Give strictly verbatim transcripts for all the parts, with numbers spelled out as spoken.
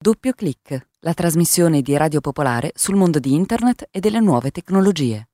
Doppio Clic, la trasmissione di Radio Popolare sul mondo di Internet e delle nuove tecnologie.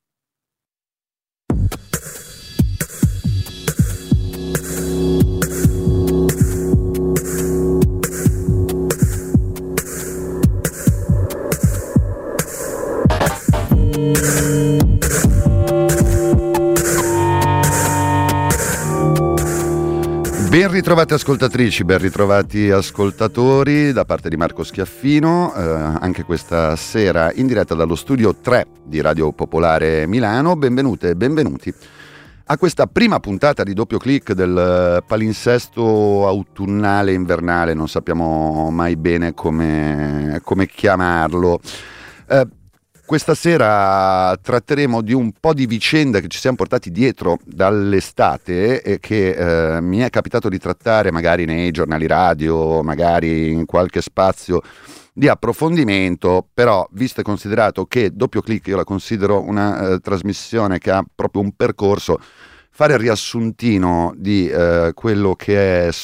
Ben ritrovate ascoltatrici, ben ritrovati ascoltatori da parte di Marco Schiaffino, eh, anche questa sera in diretta dallo studio tre di Radio Popolare Milano. Benvenute e benvenuti a questa prima puntata di Doppio Clic del palinsesto autunnale invernale, non sappiamo mai bene come, come chiamarlo. Eh, Questa sera tratteremo di un po' di vicende che ci siamo portati dietro dall'estate e che eh, mi è capitato di trattare magari nei giornali radio, magari in qualche spazio di approfondimento, però visto e considerato che Doppio Clic io la considero una eh, trasmissione che ha proprio un percorso, fare il riassuntino di eh, quello che è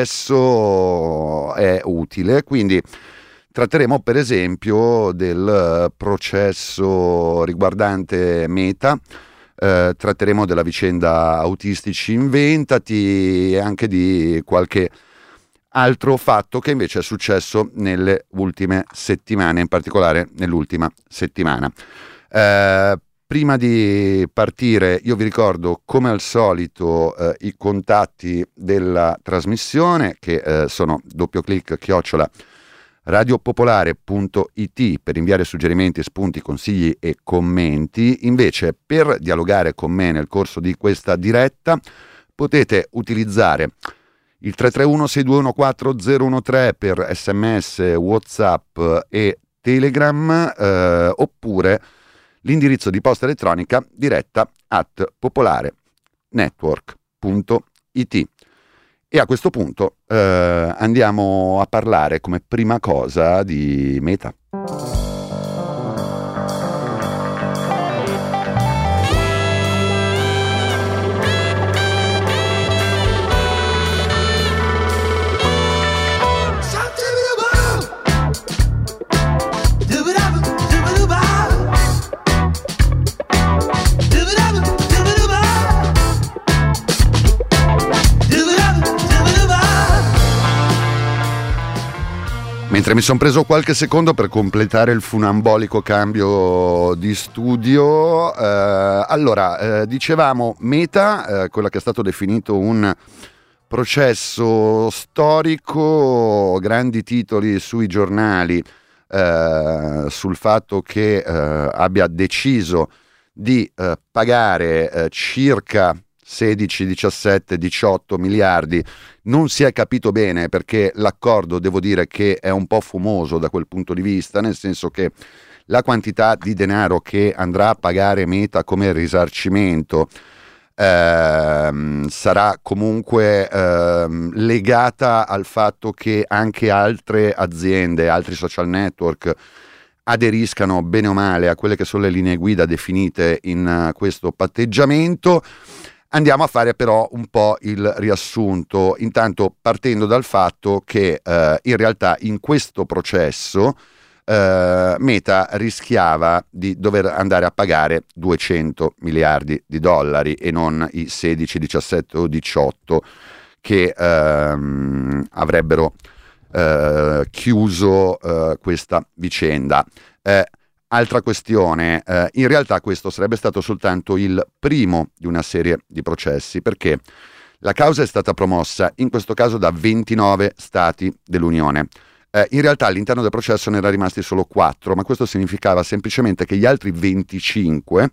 successo è utile, quindi tratteremo per esempio del processo riguardante Meta, eh, tratteremo della vicenda Autistici Inventati e anche di qualche altro fatto che invece è successo nelle ultime settimane, in particolare nell'ultima settimana. Eh, prima di partire io vi ricordo come al solito eh, i contatti della trasmissione che eh, sono doppioclic chiocciola radiopopolare punto it per inviare suggerimenti, spunti, consigli e commenti. Invece per dialogare con me nel corso di questa diretta potete utilizzare il tre tre uno sei due uno quattro zero uno tre per sms, WhatsApp e Telegram, eh, oppure l'indirizzo di posta elettronica diretta at popolarenetwork punto it. E a questo punto eh, andiamo a parlare come prima cosa di Meta. Mentre mi sono preso qualche secondo per completare il funambolico cambio di studio, eh, allora, eh, dicevamo Meta, eh, quello che è stato definito un processo storico, grandi titoli sui giornali eh, sul fatto che eh, abbia deciso di eh, pagare eh, circa sedici, diciassette, diciotto miliardi. Non si è capito bene perché l'accordo, devo dire che è un po' fumoso da quel punto di vista, nel senso che la quantità di denaro che andrà a pagare Meta come risarcimento ehm, sarà comunque ehm, legata al fatto che anche altre aziende, altri social network aderiscano bene o male a quelle che sono le linee guida definite in uh, questo patteggiamento. Andiamo a fare però un po' il riassunto, intanto partendo dal fatto che eh, in realtà in questo processo eh, Meta rischiava di dover andare a pagare duecento miliardi di dollari e non i sedici, diciassette o diciotto che ehm, avrebbero eh, chiuso eh, questa vicenda. Eh, Altra questione, eh, in realtà questo sarebbe stato soltanto il primo di una serie di processi, perché la causa è stata promossa in questo caso da ventinove stati dell'Unione. Eh, in realtà all'interno del processo ne erano rimasti solo quattro, ma questo significava semplicemente che gli altri venticinque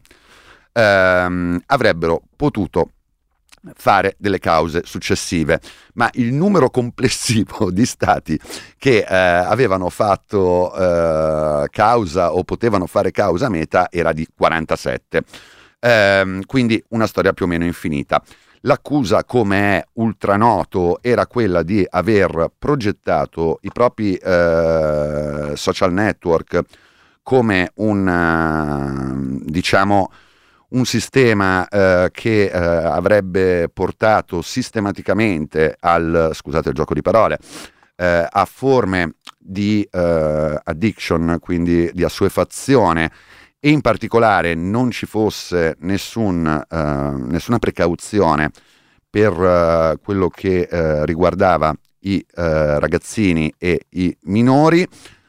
ehm, avrebbero potuto fare delle cause successive, ma il numero complessivo di stati che eh, avevano fatto eh, causa o potevano fare causa a Meta era di quarantasette, eh, quindi una storia più o meno infinita. L'accusa, come è ultranoto, era quella di aver progettato i propri eh, social network come un, uh, diciamo, un sistema eh, che eh, avrebbe portato sistematicamente al, scusate il gioco di parole, eh, a forme di eh, addiction, quindi di assuefazione, e in particolare non ci fosse nessun, eh, nessuna precauzione per eh, quello che eh, riguardava i eh, ragazzini e i minori,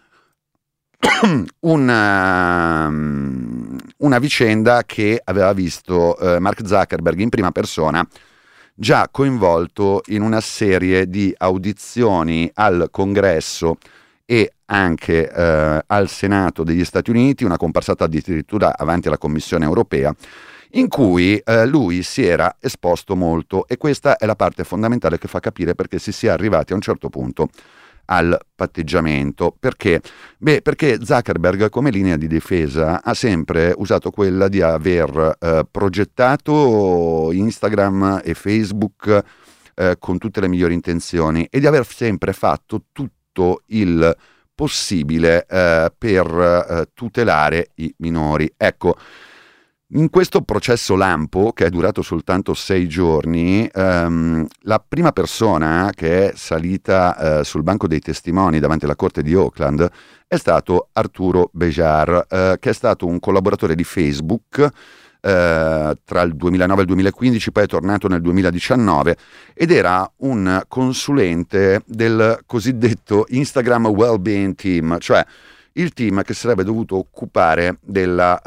una, una vicenda che aveva visto eh, Mark Zuckerberg in prima persona, già coinvolto in una serie di audizioni al Congresso e anche eh, al Senato degli Stati Uniti, una comparsata addirittura avanti alla Commissione europea, in cui eh, lui si era esposto molto, e questa è la parte fondamentale che fa capire perché si sia arrivati a un certo punto al patteggiamento. Perché? Beh, perché Zuckerberg come linea di difesa ha sempre usato quella di aver eh, progettato Instagram e Facebook eh, con tutte le migliori intenzioni e di aver sempre fatto tutto il possibile eh, per eh, tutelare i minori. Ecco, in questo processo lampo, che è durato soltanto sei giorni, ehm, la prima persona che è salita eh, sul banco dei testimoni davanti alla corte di Oakland è stato Arturo Bejar, eh, che è stato un collaboratore di Facebook eh, tra il duemilanove e il duemilaquindici, poi è tornato nel duemiladiciannove, ed era un consulente del cosiddetto Instagram Wellbeing Team, cioè il team che sarebbe dovuto occupare della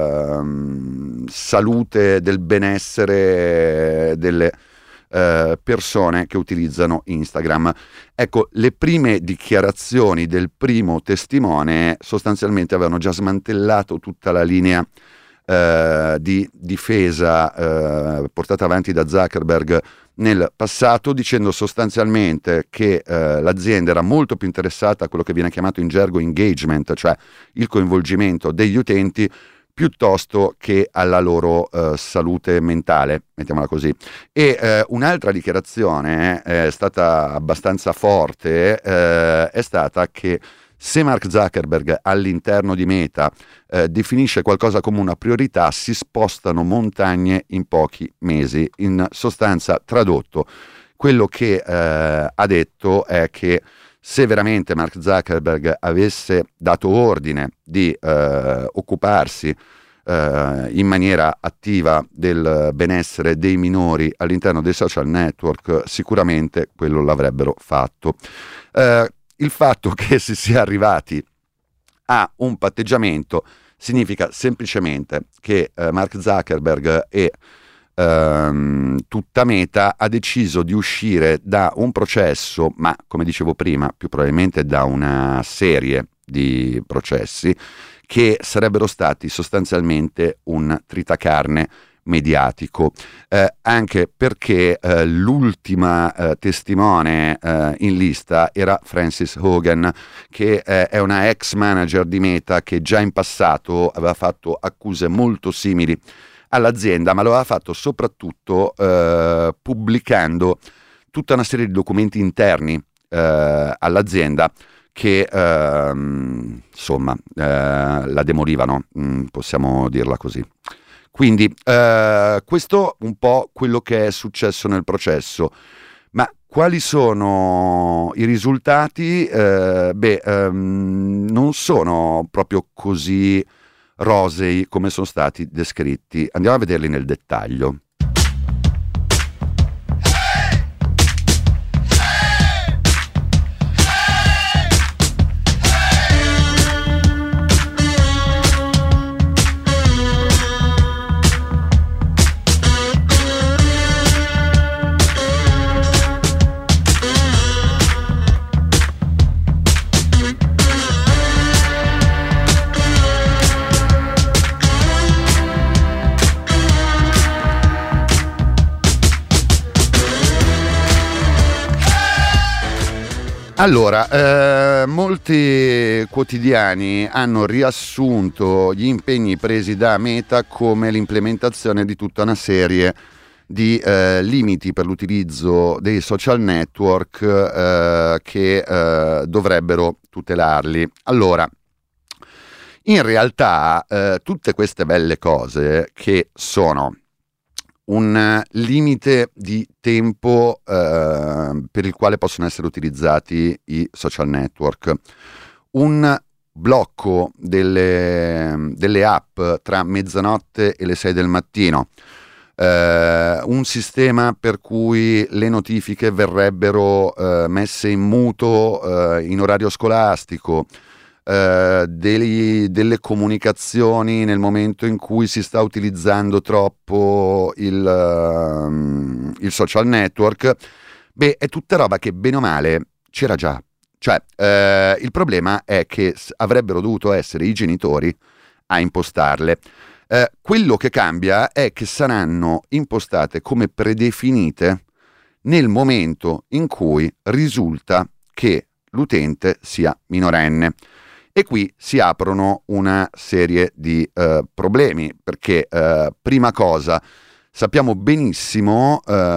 uh, salute, del benessere delle uh, persone che utilizzano Instagram. Ecco, le prime dichiarazioni del primo testimone sostanzialmente avevano già smantellato tutta la linea uh, di difesa uh, portata avanti da Zuckerberg nel passato, dicendo sostanzialmente che eh, l'azienda era molto più interessata a quello che viene chiamato in gergo engagement, cioè il coinvolgimento degli utenti, piuttosto che alla loro eh, salute mentale, mettiamola così. E eh, un'altra dichiarazione eh, è stata abbastanza forte, eh, è stata che se Mark Zuckerberg all'interno di Meta eh, definisce qualcosa come una priorità, si spostano montagne in pochi mesi. In sostanza, tradotto, quello che eh, ha detto è che se veramente Mark Zuckerberg avesse dato ordine di eh, occuparsi eh, in maniera attiva del benessere dei minori all'interno dei social network, sicuramente quello l'avrebbero fatto. Eh, Il fatto che si sia arrivati a un patteggiamento significa semplicemente che eh, Mark Zuckerberg e ehm, tutta Meta ha deciso di uscire da un processo, ma come dicevo prima, più probabilmente da una serie di processi che sarebbero stati sostanzialmente un tritacarne mediatico, eh, anche perché eh, l'ultima eh, testimone eh, in lista era Frances Hogan, che eh, è una ex manager di Meta che già in passato aveva fatto accuse molto simili all'azienda, ma lo aveva fatto soprattutto eh, pubblicando tutta una serie di documenti interni eh, all'azienda che ehm, insomma eh, la demolivano, mh, possiamo dirla così. Quindi eh, questo un po' quello che è successo nel processo. Ma quali sono i risultati? Eh, beh, ehm, non sono proprio così rosei come sono stati descritti. Andiamo a vederli nel dettaglio. Allora, eh, molti quotidiani hanno riassunto gli impegni presi da Meta come l'implementazione di tutta una serie di eh, limiti per l'utilizzo dei social network eh, che eh, dovrebbero tutelarli. Allora, in realtà eh, tutte queste belle cose, che sono un limite di tempo eh, per il quale possono essere utilizzati i social network, un blocco delle, delle app tra mezzanotte e le sei del mattino, eh, un sistema per cui le notifiche verrebbero eh, messe in muto eh, in orario scolastico, eh, degli, delle comunicazioni nel momento in cui si sta utilizzando troppo il, uh, il social network. Beh, è tutta roba che bene o male c'era già. Cioè, eh, il problema è che avrebbero dovuto essere i genitori a impostarle. Eh, quello che cambia è che saranno impostate come predefinite nel momento in cui risulta che l'utente sia minorenne. E qui si aprono una serie di eh, problemi, perché eh, prima cosa sappiamo benissimo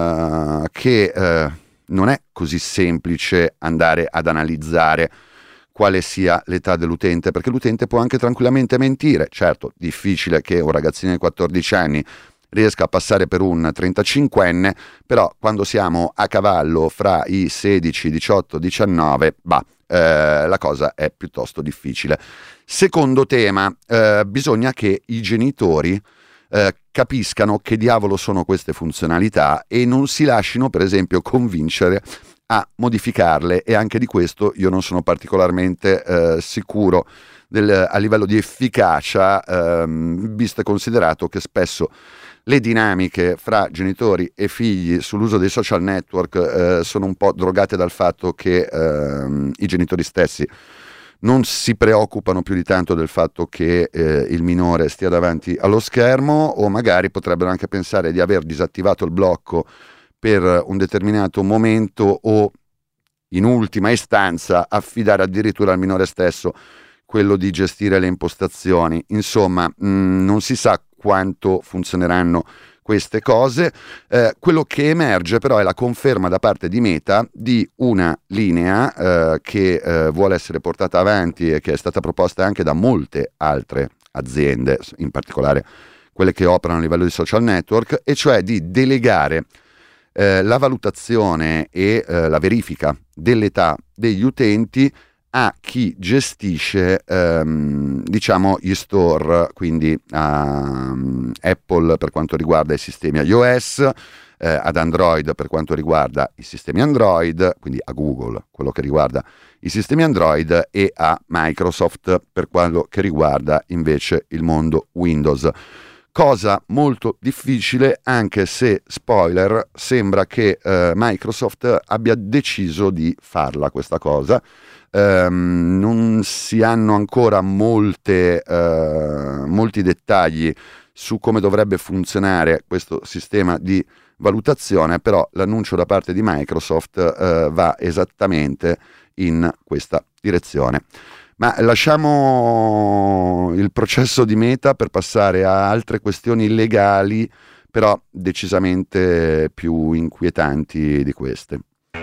eh, che eh, non è così semplice andare ad analizzare quale sia l'età dell'utente, perché l'utente può anche tranquillamente mentire. Certo, difficile che un ragazzino di quattordici anni riesca a passare per un trentacinquenne, però quando siamo a cavallo fra i sedici, diciotto, diciannove, bah, eh, la cosa è piuttosto difficile. Secondo tema, eh, bisogna che i genitori eh, capiscano che diavolo sono queste funzionalità e non si lasciano, per esempio, convincere a modificarle, e anche di questo io non sono particolarmente eh, sicuro del, a livello di efficacia, ehm, visto e considerato che spesso le dinamiche fra genitori e figli sull'uso dei social network eh, sono un po' drogate dal fatto che ehm, i genitori stessi non si preoccupano più di tanto del fatto che eh, il minore stia davanti allo schermo, o magari potrebbero anche pensare di aver disattivato il blocco per un determinato momento, o in ultima istanza affidare addirittura al minore stesso quello di gestire le impostazioni. Insomma, mh, non si sa quanto funzioneranno queste cose. Eh, quello che emerge però è la conferma da parte di Meta di una linea eh, che eh, vuole essere portata avanti e che è stata proposta anche da molte altre aziende, in particolare quelle che operano a livello di social network, e cioè di delegare eh, la valutazione e eh, la verifica dell'età degli utenti a chi gestisce ehm, diciamo gli store, quindi a um, Apple per quanto riguarda i sistemi iOS, eh, ad Android per quanto riguarda i sistemi Android, quindi a Google quello che riguarda i sistemi Android, e a Microsoft per quello che riguarda invece il mondo Windows. Cosa molto difficile, anche se, spoiler, sembra che eh, Microsoft abbia deciso di farla questa cosa. Um, non si hanno ancora molte, uh, molti dettagli su come dovrebbe funzionare questo sistema di valutazione, però l'annuncio da parte di Microsoft uh, va esattamente in questa direzione. Ma lasciamo il processo di Meta per passare a altre questioni legali, però decisamente più inquietanti di queste.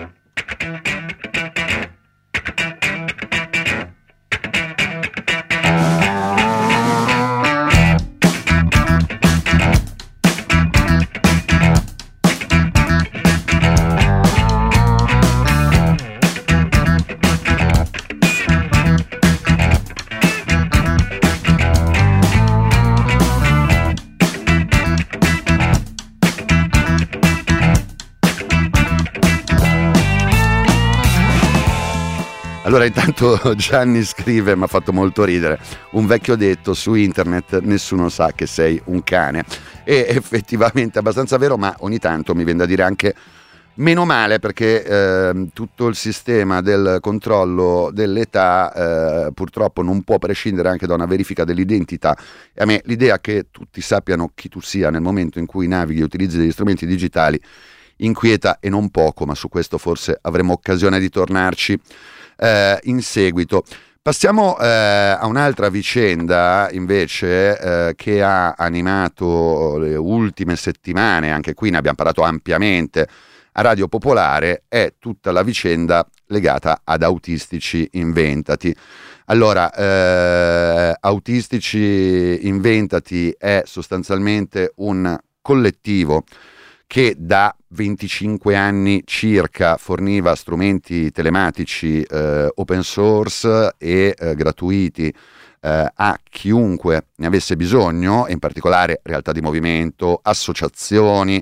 Allora, intanto Gianni scrive, mi ha fatto molto ridere, un vecchio detto su internet: nessuno sa che sei un cane. E effettivamente è abbastanza vero, ma ogni tanto mi viene da dire anche meno male, perché eh, tutto il sistema del controllo dell'età eh, purtroppo non può prescindere anche da una verifica dell'identità. E a me l'idea che tutti sappiano chi tu sia nel momento in cui navighi e utilizzi degli strumenti digitali inquieta, e non poco, ma su questo forse avremo occasione di tornarci Eh, in seguito. Passiamo eh, a un'altra vicenda invece eh, che ha animato le ultime settimane, anche qui ne abbiamo parlato ampiamente a Radio Popolare, è tutta la vicenda legata ad Autistici Inventati. Allora, eh, Autistici Inventati è sostanzialmente un collettivo che da venticinque anni circa forniva strumenti telematici eh, open source e eh, gratuiti eh, a chiunque ne avesse bisogno, in particolare realtà di movimento, associazioni,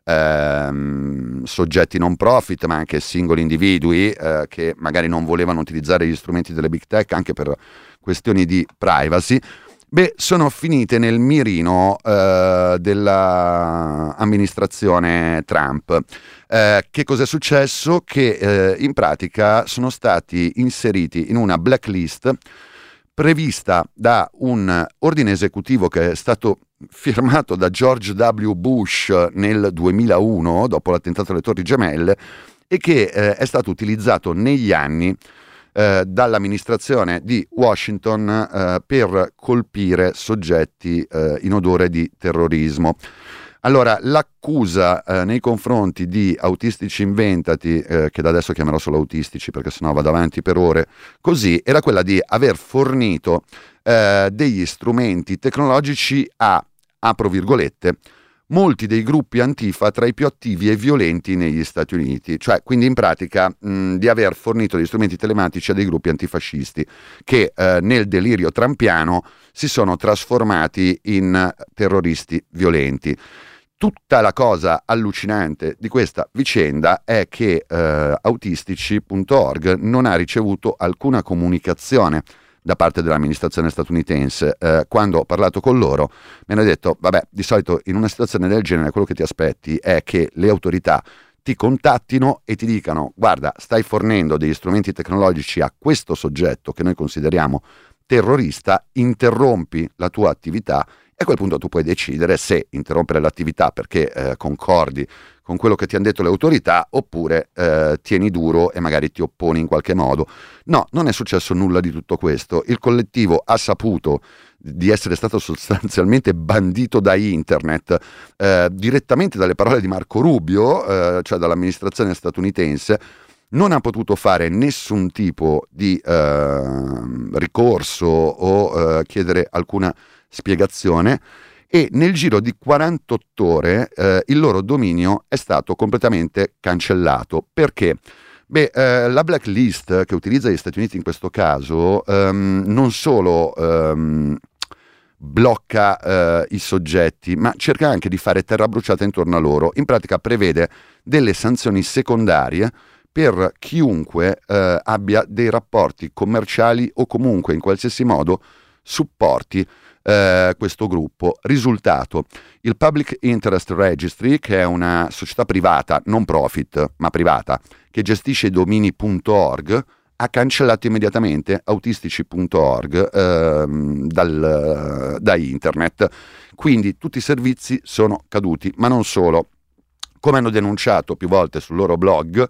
ehm, soggetti non profit, ma anche singoli individui eh, che magari non volevano utilizzare gli strumenti delle big tech anche per questioni di privacy. Beh, sono finite nel mirino eh, dell'amministrazione Trump. Eh, che cosa è successo? Che eh, in pratica sono stati inseriti in una blacklist prevista da un ordine esecutivo che è stato firmato da George W. Bush nel duemilauno, dopo l'attentato alle Torri Gemelle, e che eh, è stato utilizzato negli anni Eh, dall'amministrazione di Washington eh, per colpire soggetti eh, in odore di terrorismo. Allora, l'accusa eh, nei confronti di Autistici Inventati, eh, che da adesso chiamerò solo Autistici perché sennò vado avanti per ore, così, era quella di aver fornito eh, degli strumenti tecnologici a, apro virgolette, molti dei gruppi antifa tra i più attivi e violenti negli Stati Uniti, cioè quindi in pratica mh, di aver fornito gli strumenti telematici a dei gruppi antifascisti che eh, nel delirio trampiano si sono trasformati in terroristi violenti. Tutta la cosa allucinante di questa vicenda è che eh, autistici punto org non ha ricevuto alcuna comunicazione da parte dell'amministrazione statunitense. Eh, quando ho parlato con loro mi hanno detto, vabbè, di solito in una situazione del genere quello che ti aspetti è che le autorità ti contattino e ti dicano, guarda, stai fornendo degli strumenti tecnologici a questo soggetto che noi consideriamo terrorista, interrompi la tua attività e a quel punto tu puoi decidere se interrompere l'attività perché eh, concordi con quello che ti hanno detto le autorità oppure eh, tieni duro e magari ti opponi in qualche modo. No, non è successo nulla di tutto questo. Il collettivo ha saputo di essere stato sostanzialmente bandito da internet eh, direttamente dalle parole di Marco Rubio, eh, cioè dall'amministrazione statunitense. Non ha potuto fare nessun tipo di eh, ricorso o eh, chiedere alcuna spiegazione e nel giro di quarantotto ore eh, il loro dominio è stato completamente cancellato. Perché? Beh, eh, la blacklist che utilizza gli Stati Uniti in questo caso ehm, non solo ehm, blocca eh, i soggetti, ma cerca anche di fare terra bruciata intorno a loro. In pratica prevede delle sanzioni secondarie per chiunque eh, abbia dei rapporti commerciali o comunque in qualsiasi modo supporti eh, questo gruppo. Risultato, il Public Interest Registry, che è una società privata, non profit, ma privata, che gestisce i domini punto org, ha cancellato immediatamente autistici punto org ehm, dal, da internet. Quindi tutti i servizi sono caduti, ma non solo. Come hanno denunciato più volte sul loro blog,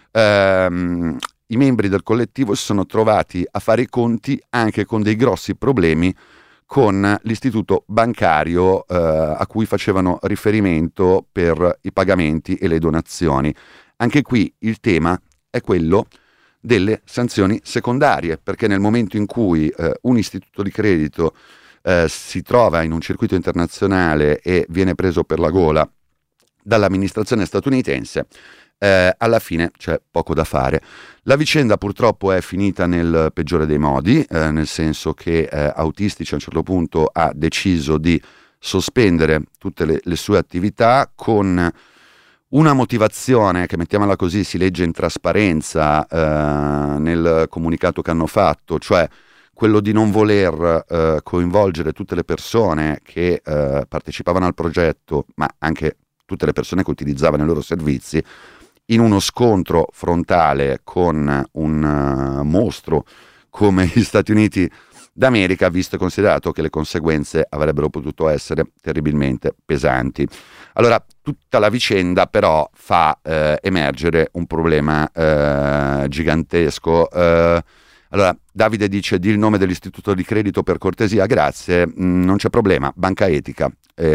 ehm, i membri del collettivo si sono trovati a fare i conti anche con dei grossi problemi con l'istituto bancario eh, a cui facevano riferimento per i pagamenti e le donazioni. Anche qui il tema è quello delle sanzioni secondarie, perché nel momento in cui eh, un istituto di credito eh, si trova in un circuito internazionale e viene preso per la gola dall'amministrazione statunitense, eh, alla fine c'è poco da fare. La vicenda purtroppo è finita nel peggiore dei modi, eh, nel senso che eh, Autistici a un certo punto ha deciso di sospendere tutte le, le sue attività con una motivazione che, mettiamola così, si legge in trasparenza eh, nel comunicato che hanno fatto, cioè quello di non voler eh, coinvolgere tutte le persone che eh, partecipavano al progetto, ma anche tutte le persone che utilizzavano i loro servizi, in uno scontro frontale con un uh, mostro come gli Stati Uniti d'America, visto e considerato che le conseguenze avrebbero potuto essere terribilmente pesanti. Allora, tutta la vicenda però fa eh, emergere un problema eh, gigantesco. Eh, allora, Davide dice: di il nome dell'istituto di credito per cortesia, grazie. Mm, non c'è problema, Banca Etica.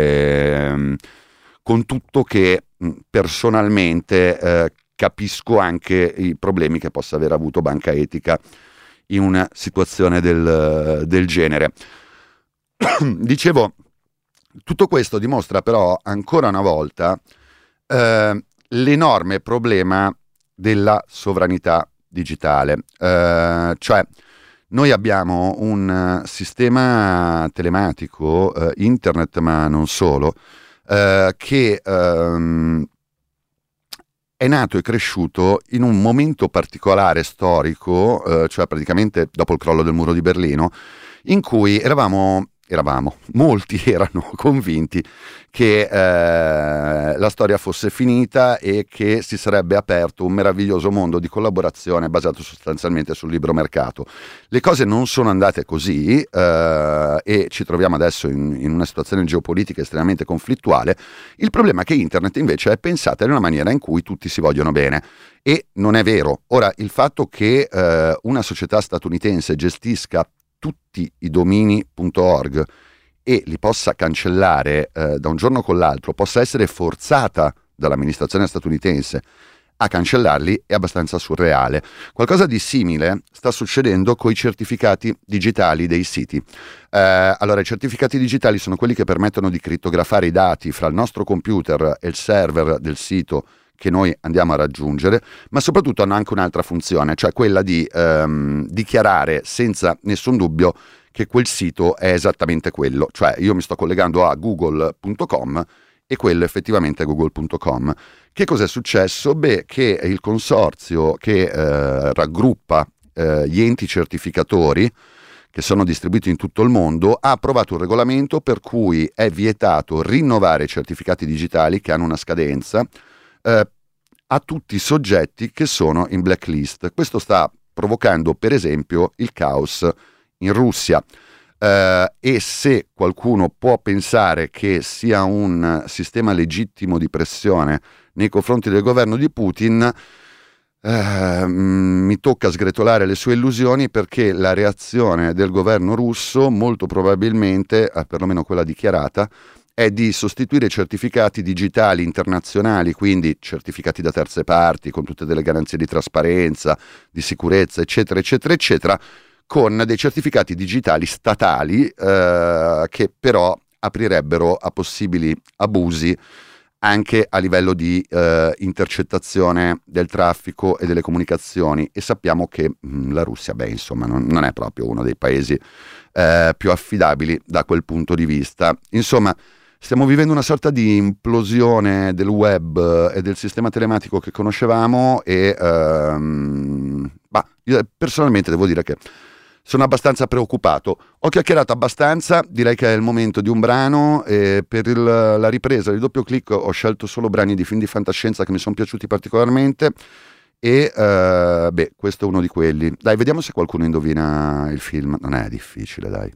Eh, con tutto che mh, personalmente eh, capisco anche i problemi che possa aver avuto Banca Etica in una situazione del, del genere. Dicevo, tutto questo dimostra però ancora una volta eh, l'enorme problema della sovranità digitale, eh, cioè noi abbiamo un sistema telematico, eh, internet ma non solo, eh, che ehm, è nato e cresciuto in un momento particolare storico, eh, cioè praticamente dopo il crollo del muro di Berlino, in cui eravamo, eravamo, molti erano convinti che eh, la storia fosse finita e che si sarebbe aperto un meraviglioso mondo di collaborazione basato sostanzialmente sul libero mercato. Le cose non sono andate così eh, e ci troviamo adesso in, in una situazione geopolitica estremamente conflittuale. Il problema è che internet invece è pensata in una maniera in cui tutti si vogliono bene. E non è vero. Ora, il fatto che eh, una società statunitense gestisca tutti i domini punto org e li possa cancellare eh, da un giorno con l'altro, possa essere forzata dall'amministrazione statunitense a cancellarli, è abbastanza surreale. Qualcosa di simile sta succedendo con i certificati digitali dei siti. Eh, allora, i certificati digitali sono quelli che permettono di crittografare i dati fra il nostro computer e il server del sito che noi andiamo a raggiungere, ma soprattutto hanno anche un'altra funzione, cioè quella di ehm, dichiarare senza nessun dubbio che quel sito è esattamente quello. Cioè io mi sto collegando a google punto com e quello effettivamente è google punto com. Che cos'è successo? Beh, che il consorzio che eh, raggruppa eh, gli enti certificatori che sono distribuiti in tutto il mondo ha approvato un regolamento per cui è vietato rinnovare i certificati digitali che hanno una scadenza eh, a tutti i soggetti che sono in blacklist. Questo sta provocando per esempio il caos in Russia. Uh, e se qualcuno può pensare che sia un sistema legittimo di pressione nei confronti del governo di Putin, uh, mi tocca sgretolare le sue illusioni, perché la reazione del governo russo molto probabilmente, uh, perlomeno quella dichiarata, è di sostituire i certificati digitali internazionali, quindi certificati da terze parti con tutte delle garanzie di trasparenza, di sicurezza, eccetera, eccetera, eccetera, con dei certificati digitali statali eh, che però aprirebbero a possibili abusi anche a livello di eh, intercettazione del traffico e delle comunicazioni, e sappiamo che mh, la Russia, beh, insomma, non, non è proprio uno dei paesi eh, più affidabili da quel punto di vista. Insomma, stiamo vivendo una sorta di implosione del web e del sistema telematico che conoscevamo e ehm, bah, io personalmente devo dire che sono abbastanza preoccupato. Ho chiacchierato abbastanza, direi che è il momento di un brano, e per il, la ripresa di Doppio Clic ho scelto solo brani di film di fantascienza che mi sono piaciuti particolarmente e uh, beh, questo è uno di quelli. Dai, vediamo se qualcuno indovina il film. Non è difficile, dai.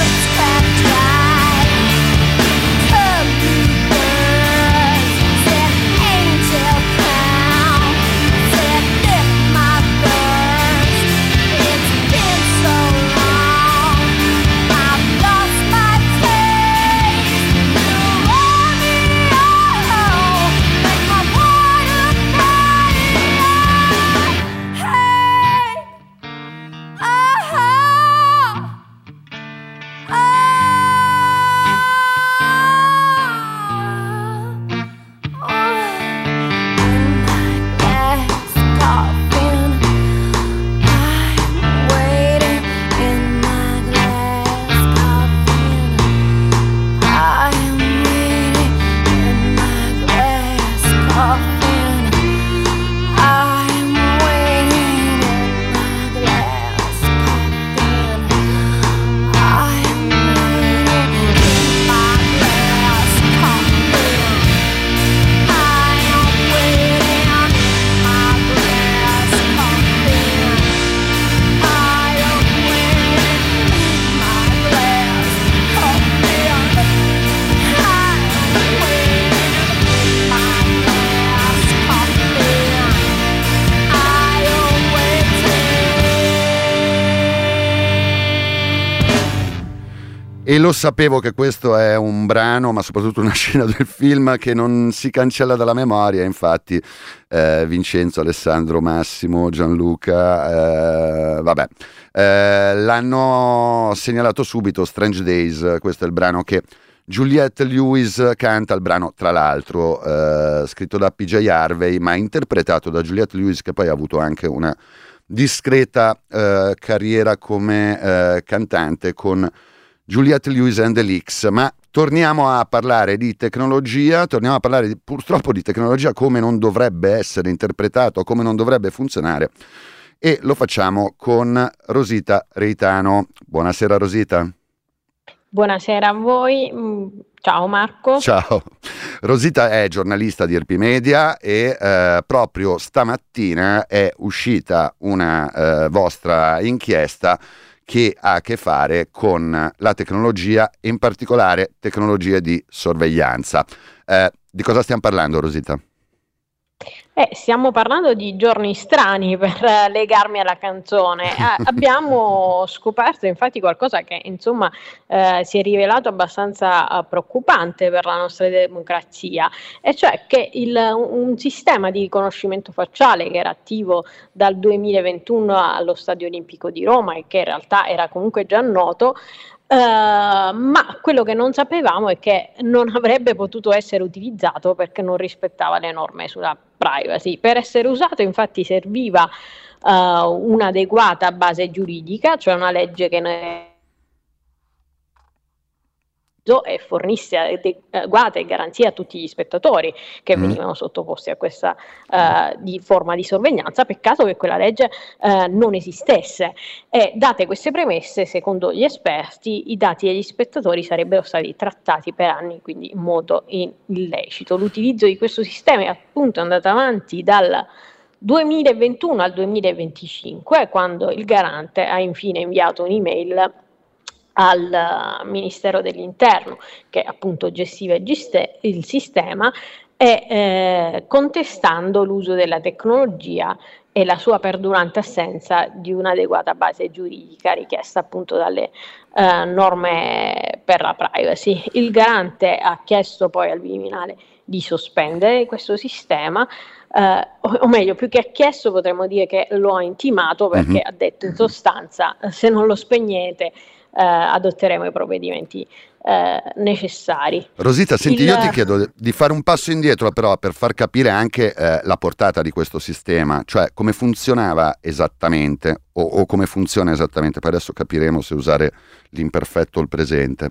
Said E lo sapevo che questo è un brano, ma soprattutto una scena del film che non si cancella dalla memoria. Infatti eh, Vincenzo, Alessandro, Massimo, Gianluca, eh, vabbè, eh, l'hanno segnalato subito. Strange Days, questo è il brano che Juliette Lewis canta, il brano tra l'altro eh, scritto da P J Harvey ma interpretato da Juliette Lewis, che poi ha avuto anche una discreta eh, carriera come eh, cantante con Juliette Lewis and the Leaks. Ma torniamo a parlare di tecnologia, torniamo a parlare di, purtroppo di tecnologia come non dovrebbe essere interpretato, come non dovrebbe funzionare, e lo facciamo con Rosita Reitano. Buonasera Rosita. Buonasera a voi, ciao Marco. Ciao, Rosita è giornalista di Erpi Media e eh, proprio stamattina è uscita una eh, vostra inchiesta che ha a che fare con la tecnologia, in particolare tecnologie di sorveglianza. Eh, di cosa stiamo parlando, Rosita? Eh, stiamo parlando di giorni strani, per uh, legarmi alla canzone. Eh, abbiamo scoperto infatti qualcosa che insomma eh, si è rivelato abbastanza uh, preoccupante per la nostra democrazia, e cioè che il, un sistema di riconoscimento facciale che era attivo dal duemilaventuno allo Stadio Olimpico di Roma e che in realtà era comunque già noto, Uh, ma quello che non sapevamo è che non avrebbe potuto essere utilizzato perché non rispettava le norme sulla privacy. Per essere usato infatti serviva uh, un'adeguata base giuridica, cioè una legge che ne e fornisse adeguate garanzie a tutti gli spettatori che mm. venivano sottoposti a questa uh, di forma di sorveglianza. Peccato che quella legge uh, non esistesse, e date queste premesse, secondo gli esperti i dati degli spettatori sarebbero stati trattati per anni, quindi in modo illecito. L'utilizzo di questo sistema è appunto andato avanti dal duemilaventuno al duemilaventicinque, quando il Garante ha infine inviato un'email al Ministero dell'Interno, che appunto gestiva il sistema, e eh, contestando l'uso della tecnologia e la sua perdurante assenza di un'adeguata base giuridica richiesta appunto dalle eh, norme per la privacy. Il Garante ha chiesto poi al Viminale di sospendere questo sistema, eh, o, o meglio, più che ha chiesto potremmo dire che lo ha intimato, perché mm-hmm. ha detto in sostanza: se non lo spegnete Eh, adotteremo i provvedimenti eh, necessari. Rosita, senti, Il... io ti chiedo di fare un passo indietro però per far capire anche eh, la portata di questo sistema, cioè come funzionava esattamente o, o come funziona esattamente. Poi adesso capiremo se usare l'imperfetto o il presente.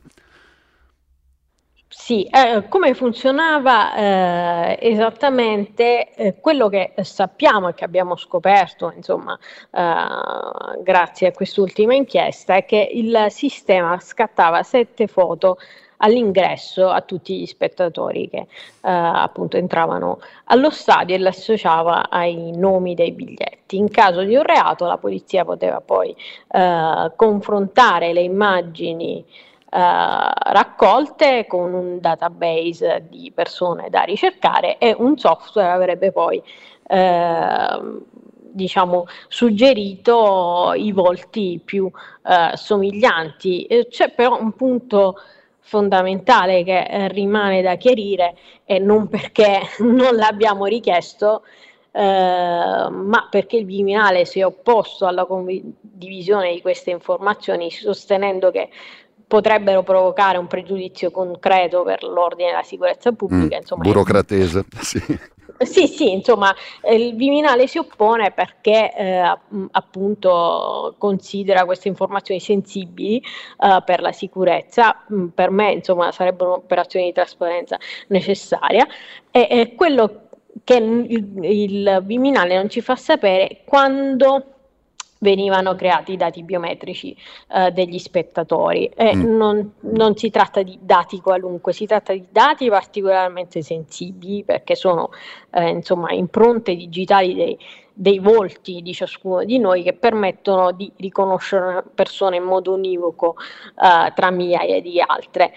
Sì, eh, come funzionava eh, esattamente, eh, quello che sappiamo e che abbiamo scoperto, insomma, eh, grazie a quest'ultima inchiesta, è che il sistema scattava sette foto all'ingresso a tutti gli spettatori che eh, appunto entravano allo stadio e le associava ai nomi dei biglietti. In caso di un reato la polizia poteva poi eh, confrontare le immagini Uh, raccolte con un database di persone da ricercare, e un software avrebbe poi uh, diciamo suggerito i volti più uh, somiglianti. C'è però un punto fondamentale che eh, rimane da chiarire, e non perché non l'abbiamo richiesto, Uh, ma perché il Viminale si è opposto alla condivisione di queste informazioni, sostenendo che potrebbero provocare un pregiudizio concreto per l'ordine e la sicurezza pubblica. Mm, insomma, burocratese, sì. Sì, sì, insomma, il Viminale si oppone perché eh, appunto considera queste informazioni sensibili eh, per la sicurezza. Per me, insomma, sarebbe un'operazione di trasparenza necessaria, e, e quello che il, il Viminale non ci fa sapere quando venivano creati i dati biometrici eh, degli spettatori, e mm. non, non si tratta di dati qualunque, si tratta di dati particolarmente sensibili, perché sono eh, insomma impronte digitali dei, dei volti di ciascuno di noi, che permettono di riconoscere una persona in modo univoco eh, tra migliaia di altre.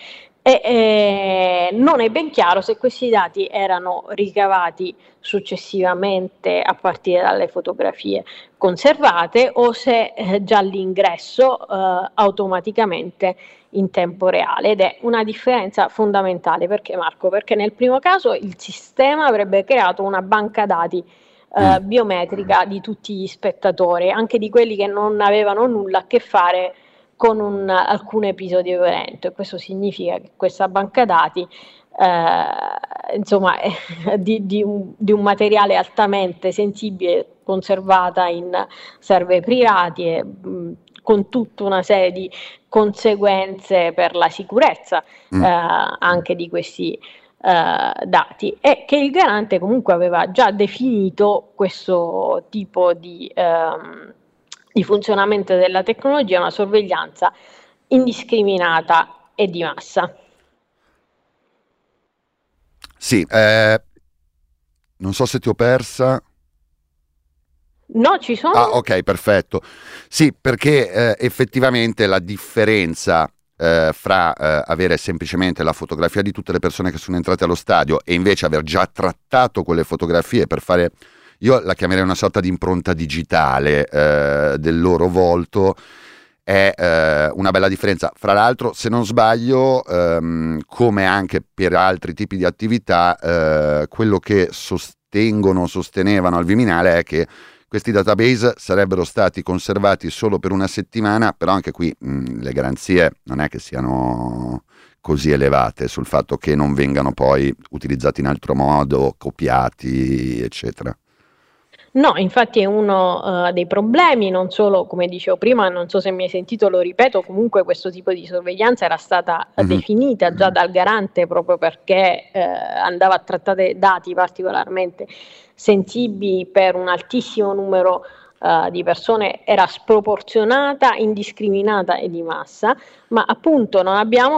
E eh, non è ben chiaro se questi dati erano ricavati successivamente a partire dalle fotografie conservate o se eh, già all'ingresso eh, automaticamente in tempo reale, ed è una differenza fondamentale. Perché, Marco? Perché nel primo caso il sistema avrebbe creato una banca dati eh, Mm. biometrica di tutti gli spettatori, anche di quelli che non avevano nulla a che fare con un, alcun episodio violento, e questo significa che questa banca dati eh, insomma è di, di, un, di un materiale altamente sensibile, conservata in server privati e mh, con tutta una serie di conseguenze per la sicurezza Mm. eh, anche di questi eh, dati, e che il garante comunque aveva già definito questo tipo di ehm, di funzionamento della tecnologia, una sorveglianza indiscriminata e di massa. Sì, eh, non so se ti ho persa. No, ci sono. Ah, ok, perfetto. Sì, perché eh, effettivamente la differenza eh, fra eh, avere semplicemente la fotografia di tutte le persone che sono entrate allo stadio e invece aver già trattato quelle fotografie per fare, io la chiamerei una sorta di impronta digitale eh, del loro volto, è eh, una bella differenza. Fra l'altro, se non sbaglio, ehm, come anche per altri tipi di attività, eh, quello che sostengono, sostenevano al Viminale è che questi database sarebbero stati conservati solo per una settimana, però anche qui mh, le garanzie non è che siano così elevate sul fatto che non vengano poi utilizzati in altro modo, copiati, eccetera. No, infatti è uno uh, dei problemi, non solo, come dicevo prima, non so se mi hai sentito, lo ripeto, comunque questo tipo di sorveglianza era stata Mm-hmm. definita già dal garante proprio perché eh, andava a trattare dati particolarmente sensibili per un altissimo numero uh, di persone, era sproporzionata, indiscriminata e di massa, ma appunto non abbiamo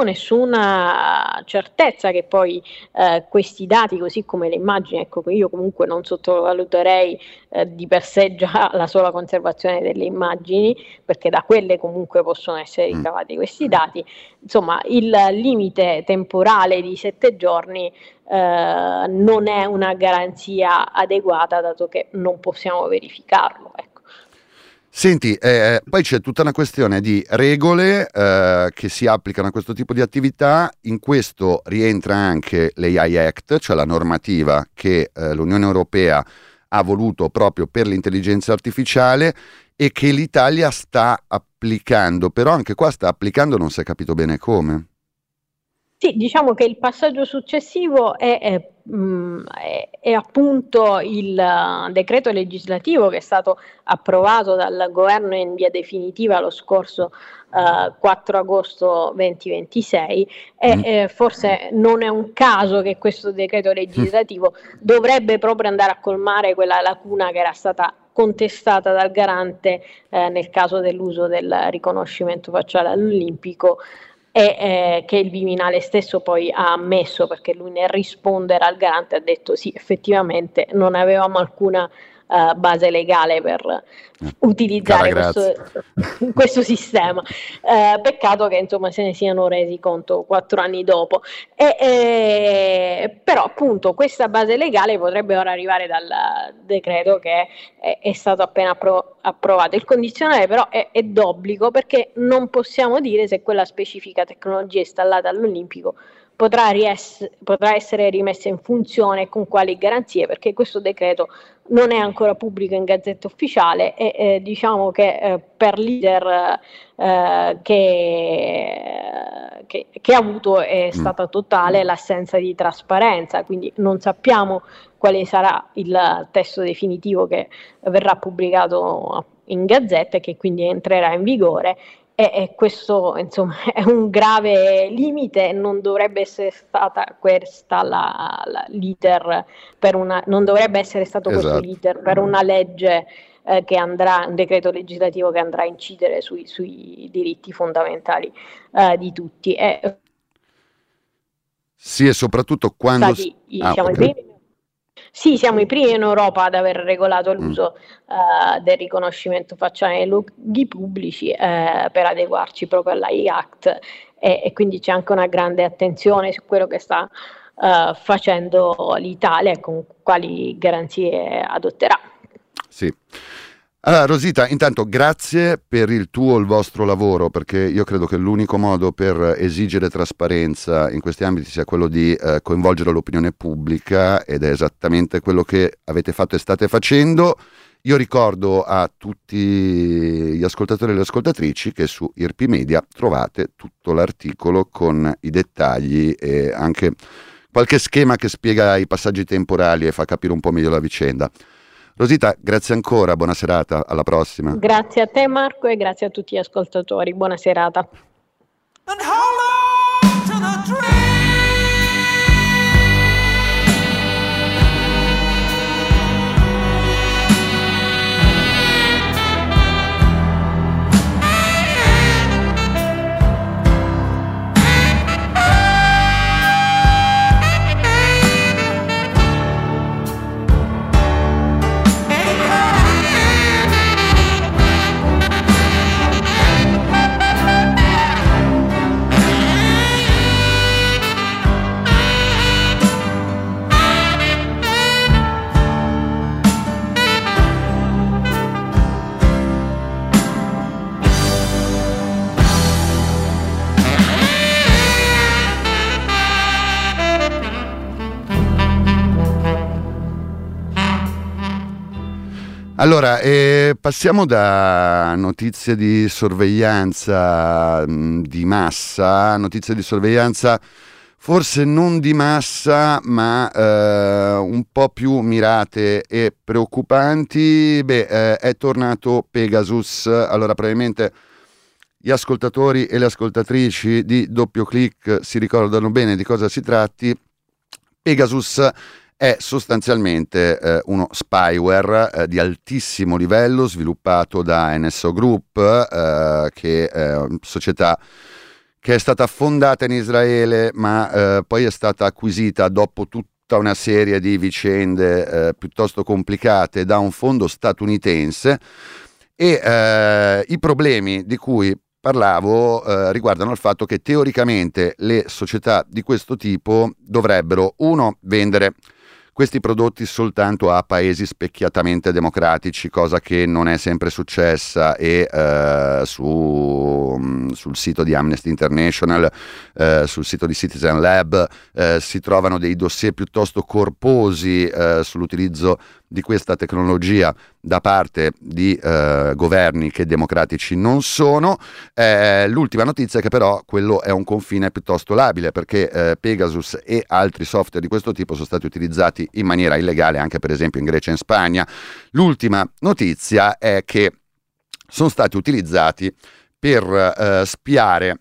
nessuna certezza che poi eh, questi dati, così come le immagini, ecco, che io comunque non sottovaluterei eh, di per sé già la sola conservazione delle immagini, perché da quelle comunque possono essere ricavati questi dati. Insomma, il limite temporale di sette giorni eh, non è una garanzia adeguata, dato che non possiamo verificarlo, ecco. Senti, eh, poi c'è tutta una questione di regole eh, che si applicano a questo tipo di attività. In questo rientra anche l'A I Act, cioè la normativa che eh, l'Unione Europea ha voluto proprio per l'intelligenza artificiale e che l'Italia sta applicando, però anche qua sta applicando, non si è capito bene come. Sì, diciamo che il passaggio successivo è, è, mh, è, è appunto il uh, decreto legislativo che è stato approvato dal governo in via definitiva lo scorso uh, quattro agosto duemilaventisei, e Mm. eh, forse non è un caso che questo decreto legislativo dovrebbe proprio andare a colmare quella lacuna che era stata contestata dal garante eh, nel caso dell'uso del riconoscimento facciale all'Olimpico, e eh, che il Viminale stesso poi ha ammesso, perché lui nel rispondere al garante ha detto sì, effettivamente non avevamo alcuna uh, base legale per utilizzare questo, questo sistema. Uh, peccato che insomma se ne siano resi conto quattro anni dopo. E, eh, però appunto questa base legale potrebbe ora arrivare dal decreto che è, è stato appena appro- approvato. Il condizionale però è, è d'obbligo, perché non possiamo dire se quella specifica tecnologia installata all'Olimpico potrà, ries- potrà essere rimessa in funzione e con quali garanzie, perché questo decreto non è ancora pubblico in Gazzetta Ufficiale e eh, diciamo che eh, per l'iter eh, che, che, che ha avuto è stata totale l'assenza di trasparenza, quindi non sappiamo quale sarà il testo definitivo che verrà pubblicato in Gazzetta e che quindi entrerà in vigore. E, e questo insomma è un grave limite, non dovrebbe essere stata questa la, la, l'iter per una, non dovrebbe essere stato Esatto. questo l'iter per una legge eh, che andrà, un decreto legislativo che andrà a incidere sui, sui diritti fondamentali eh, di tutti. E, sì, e soprattutto quando... stati, ah, diciamo, okay. i primi Sì, siamo i primi in Europa ad aver regolato l'uso mm. uh, del riconoscimento facciale nei luoghi pubblici uh, per adeguarci proprio all'A I Act e, e quindi c'è anche una grande attenzione su quello che sta uh, facendo l'Italia e con quali garanzie adotterà. Sì. Allora, Rosita, intanto grazie per il tuo, il vostro lavoro, perché io credo che l'unico modo per esigere trasparenza in questi ambiti sia quello di eh, coinvolgere l'opinione pubblica, ed è esattamente quello che avete fatto e state facendo. Io ricordo a tutti gli ascoltatori e le ascoltatrici che su I R P Media trovate tutto l'articolo con i dettagli e anche qualche schema che spiega i passaggi temporali e fa capire un po' meglio la vicenda. Rosita, grazie ancora, buona serata, alla prossima. Grazie a te Marco e grazie a tutti gli ascoltatori, buona serata. Allora, eh, passiamo da notizie di sorveglianza mh, di massa, notizie di sorveglianza forse non di massa, ma eh, un po' più mirate e preoccupanti. Beh, eh, è tornato Pegasus. Allora, probabilmente gli ascoltatori e le ascoltatrici di Doppio Clic si ricordano bene di cosa si tratti. Pegasus è sostanzialmente eh, uno spyware eh, di altissimo livello sviluppato da N S O Group, eh, che è una società che è stata fondata in Israele, ma eh, poi è stata acquisita dopo tutta una serie di vicende eh, piuttosto complicate da un fondo statunitense, e eh, i problemi di cui parlavo eh, riguardano il fatto che teoricamente le società di questo tipo dovrebbero, uno, vendere questi prodotti soltanto a paesi specchiatamente democratici, cosa che non è sempre successa, e eh, su, sul sito di Amnesty International, eh, sul sito di Citizen Lab, eh, si trovano dei dossier piuttosto corposi eh, sull'utilizzo di questa tecnologia da parte di eh, governi che democratici non sono. Eh, l'ultima notizia è che però quello è un confine piuttosto labile, perché eh, Pegasus e altri software di questo tipo sono stati utilizzati in maniera illegale anche per esempio in Grecia e in Spagna. L'ultima notizia è che sono stati utilizzati per eh, spiare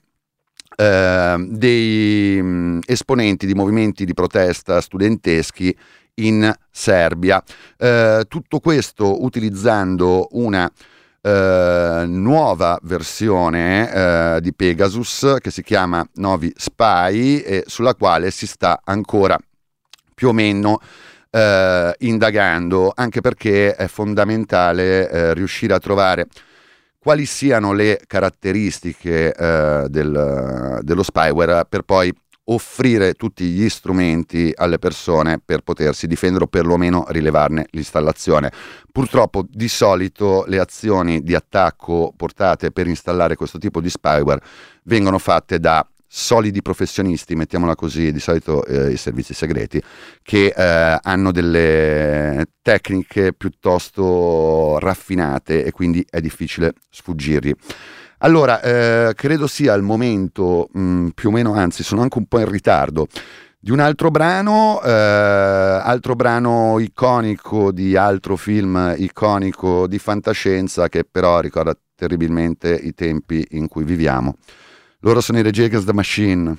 eh, dei mh, esponenti di movimenti di protesta studenteschi in Serbia. Eh, tutto questo utilizzando una eh, nuova versione eh, di Pegasus che si chiama Novi Spy, e sulla quale si sta ancora più o meno eh, indagando, anche perché è fondamentale eh, riuscire a trovare quali siano le caratteristiche eh, del, dello spyware, per poi offrire tutti gli strumenti alle persone per potersi difendere o perlomeno rilevarne l'installazione. Purtroppo di solito le azioni di attacco portate per installare questo tipo di spyware vengono fatte da solidi professionisti, mettiamola così, di solito eh, i servizi segreti, che eh, hanno delle tecniche piuttosto raffinate e quindi è difficile sfuggirgli. Allora, eh, credo sia il momento, mh, più o meno, anzi sono anche un po' in ritardo, di un altro brano, eh, altro brano iconico di altro film iconico di fantascienza, che però ricorda terribilmente i tempi in cui viviamo. Loro sono i Rage Against the Machine.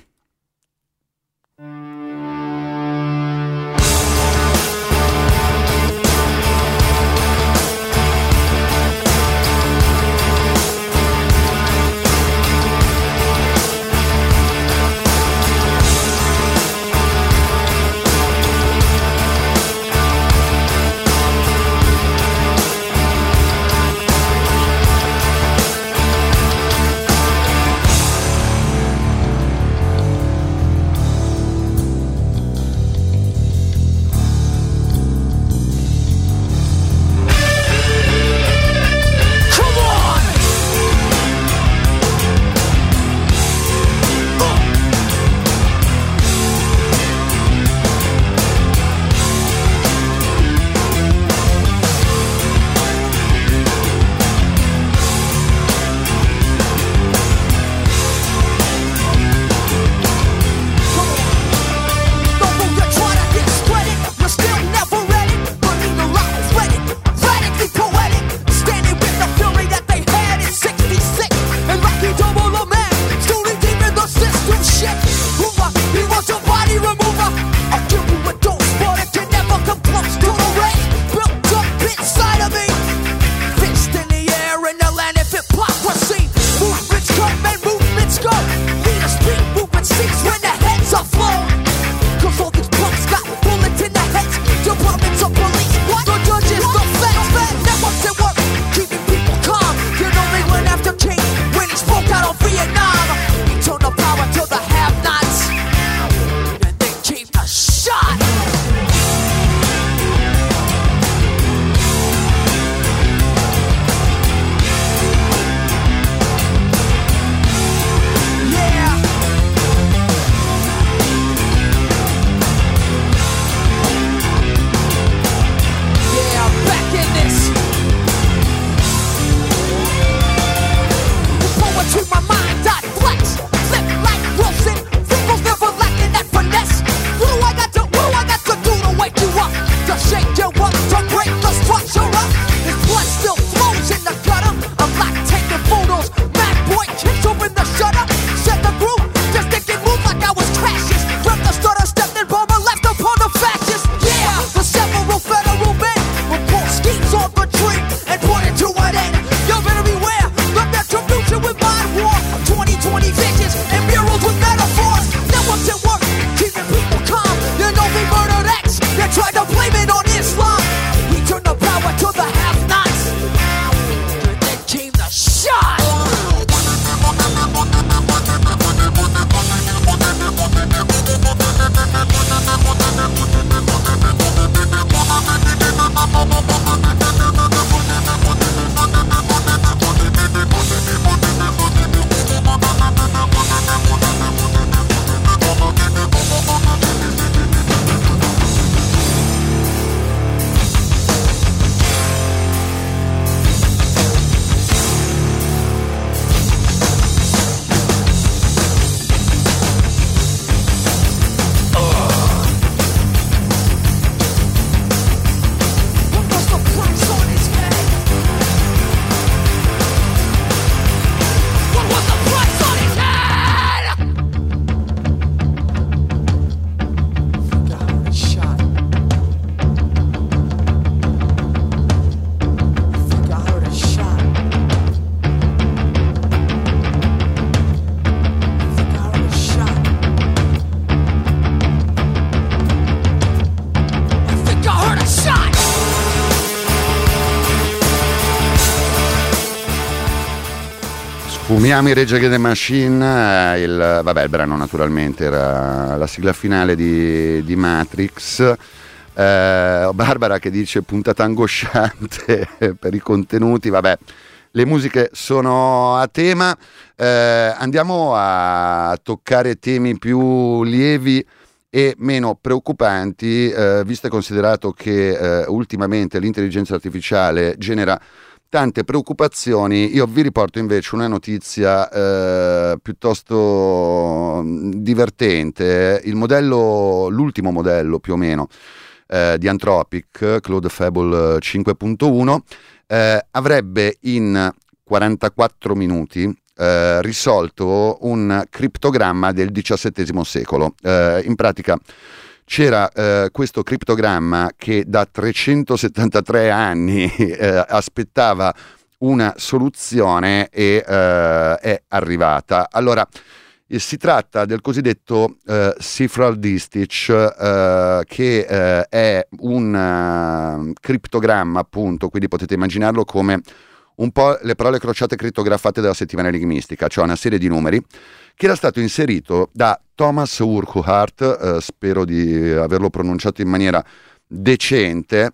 Fumiamo i Rage Against the Machine, il, vabbè, il brano naturalmente era la sigla finale di, di Matrix. Eh, Barbara che dice puntata angosciante per i contenuti, vabbè, le musiche sono a tema. Eh, andiamo a toccare temi più lievi e meno preoccupanti, eh, visto e considerato che eh, ultimamente l'intelligenza artificiale genera tante preoccupazioni. Io vi riporto invece una notizia eh, piuttosto divertente. Il modello, l'ultimo modello più o meno eh, di Anthropic, Claude Fable cinque punto uno, eh, avrebbe in quarantaquattro minuti eh, risolto un criptogramma del diciassettesimo secolo. Eh, in pratica c'era eh, questo criptogramma che da trecentosettantatré anni eh, aspettava una soluzione e eh, è arrivata. Allora, eh, si tratta del cosiddetto eh, Cifral Distich, eh, che eh, è un uh, criptogramma, appunto, quindi potete immaginarlo come un po' le parole crociate crittografate della settimana enigmistica, cioè una serie di numeri, che era stato inserito da Thomas Urquhart, eh, spero di averlo pronunciato in maniera decente,